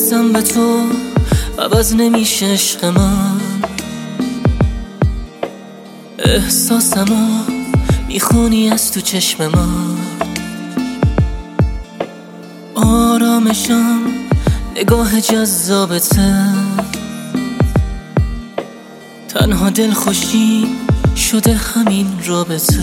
احساسم به تو عوض نمیشه عشق من، احساسمو میخونی از تو چشم من. آرامشم نگاه جذابته، تنها دل خوشی شده همین رابطه.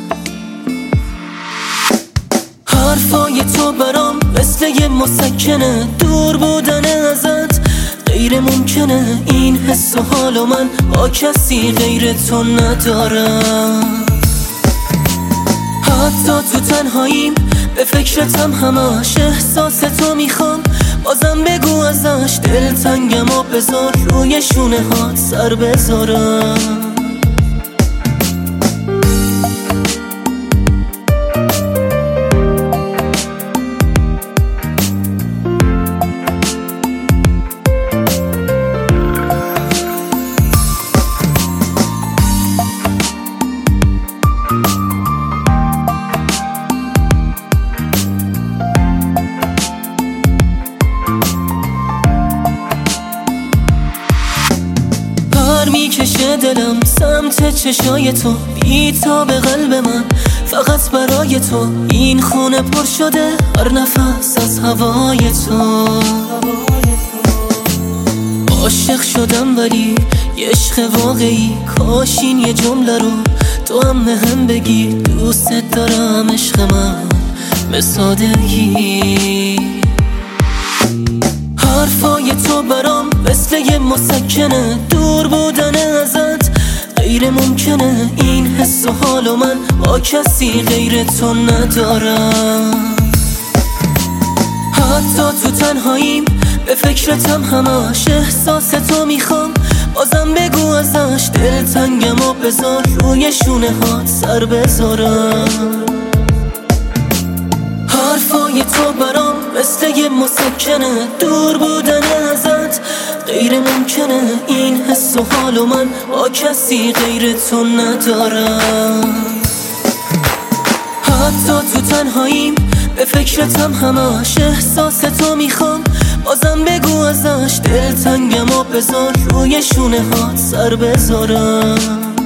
حرفای تو برام مثل یه مسکنه، دور بودن ازت غیر ممکنه. این حس و حالو من با کسی غیر تو ندارم. حتی تو تنهاییم به فکرتم همش، احساس تو میخوام بازم بگو ازش. دلتنگم و بذار روی شونه هات سر بذارم. میکشه دلم سمت چشای تو، بی‌تاب قلب من فقط برای تو. این خونه پر شده هر نفس از هوای تو. عاشق شدم ولی یه عشق واقعی، کاش این یه جمله رو تو هم بهم بگی. دوست دارم عشق من به سادگی. حرفای تو برام مثل یه مسکنه، دور بودن ازت غیر ممکنه. این حس و حالو من با کسی غیر تو ندارم. حتی تو تنهاییم به فکرتم همش، احساس تو میخوام بازم بگو ازش. دلتنگم و بذار روی شونه هات سر بذارم. حرفای تو برام مثل یه مسکنه، دور بودن ازت غیر ممکنه. این حس و حالو من با کسی غیر تو ندارم. حتی تو تنهاییم به فکرتم همش، احساس تو میخوام بازم بگو ازش. دلتنگم و بذار روی شونه هات سر بذارم.